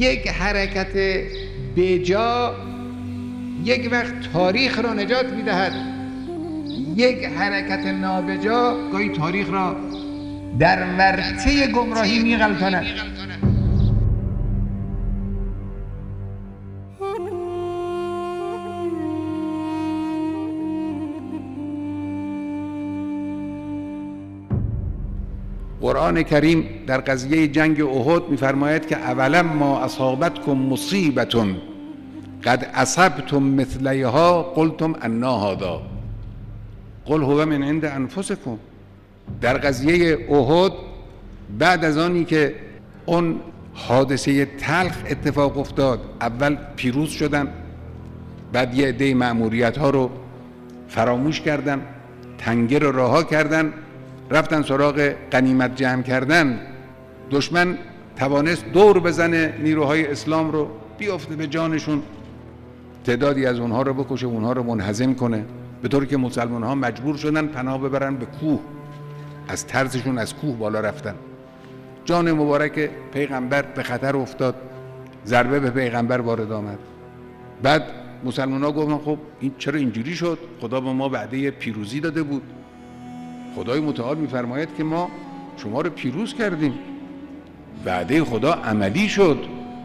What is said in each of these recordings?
یک حرکت بجا یک وقت تاریخ را نجات می‌دهد، یک حرکت نابجا گاهی تاریخ را در ورطه گمراهی می‌غلطاند. قرآن کریم در قضیه جنگ احد می‌فرماید که اولا ما اصابتکم مصیبة قد اصبتم مثلیها قلتم انا هذا قل هو من عند انفسکم. در قضیه احد بعد از آنی که اون حادثه تلخ اتفاق افتاد، اول پیروز شدن، بعد یه عده مأموریت‌ها رو فراموش کردن، تنگه رو رها کردن، رفتن سراغ غنیمت جمع کردن. دشمن توانست دور بزنه نیروهای اسلام رو، بیافته به جانشون، تعدادی از اونها رو بکشه، اونها رو منهزم کنه، به طوری که مسلمان ها مجبور شدن پناه ببرن به کوه. از ترسشون از کوه بالا رفتن. جان مبارک پیغمبر به خطر افتاد، ضربه به پیغمبر وارد آمد. بعد مسلمان ها گفتن خب این چرا اینجوری شد؟ خدا به ما وعده پیروزی داده بود. خدای متعال میفرماید که ما شما رو پیروز کردیم، وعده خدا عملی شد،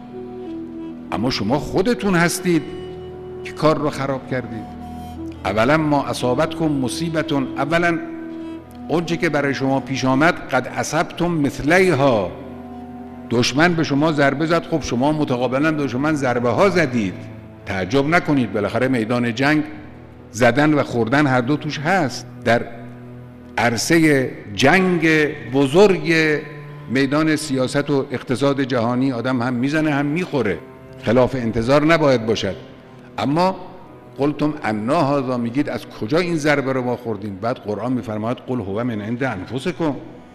اما شما خودتون هستید که کار رو خراب کردید. اولا ما اصابتکم مصیبة، اولا اونچه که برای شما پیش آمد قد اصبتم مثلیها، دشمن به شما ضربه زد، خب شما متقابلا به دشمن ضربه ها زدید. تعجب نکنید، بالاخره میدان جنگ زدن و خوردن هر دو توش هست. در عرصه جنگ بزرگ میدان سیاست و اقتصاد جهانی آدم هم میزنه هم میخوره، خلاف انتظار نباید باشد. اما قلتم انا هذا، میگید از کجا این ضربه رو ما خوردیم؟ بعد قرآن میفرماید قل هو من عند انفسکم،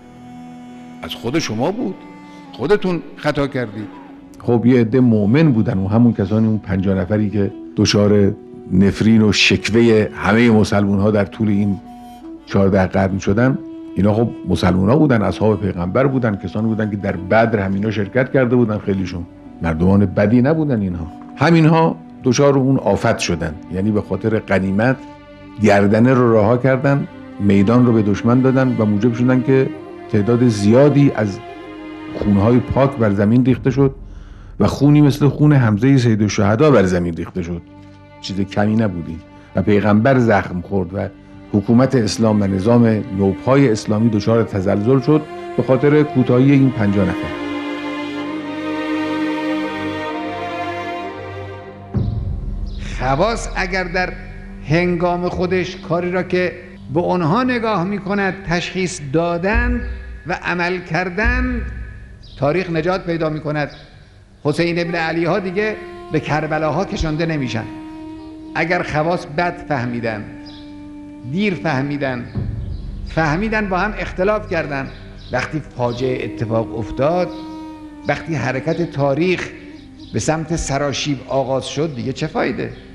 از خود شما بود، خودتون خطا کردید. خب یه عده مؤمن بودن و همون کسانی، اون 50 نفری که دچار نفرین و شکوه همه مسلمان ها در طول این 14 قرن شدن، اینا خب مسلمان ها بودن، اصحاب پیغمبر بودن، کسانی بودن که در بدر همینا شرکت کرده بودن، خیلیشون مردمان بدی نبودن. اینها همینها دچار اون آفت شدن، یعنی به خاطر غنیمت گردنه رو رها کردن، میدان رو به دشمن دادن و موجب شدن که تعداد زیادی از خونهای پاک بر زمین ریخته شد و خونی مثل خون حمزه سید الشهدا بر زمین ریخته شد، چیز کمی نبودی، و پیغمبر زخم خورد و حکومت اسلام و نظام نوپای اسلامی دچار تزلزل شد به خاطر کوتاهی این 50 نفر. خواص اگر در هنگام خودش کاری را که به آنها نگاه می کند تشخیص دادن و عمل کردن، تاریخ نجات پیدا می کند. حسین ابن علی ها دیگه به کربلاها کشانده نمیشن. اگر خواص بد فهمیدن، دیر فهمیدن با هم اختلاف کردن، وقتی فاجعه اتفاق افتاد، وقتی حرکت تاریخ به سمت سراشیب آغاز شد، دیگه چه فایده؟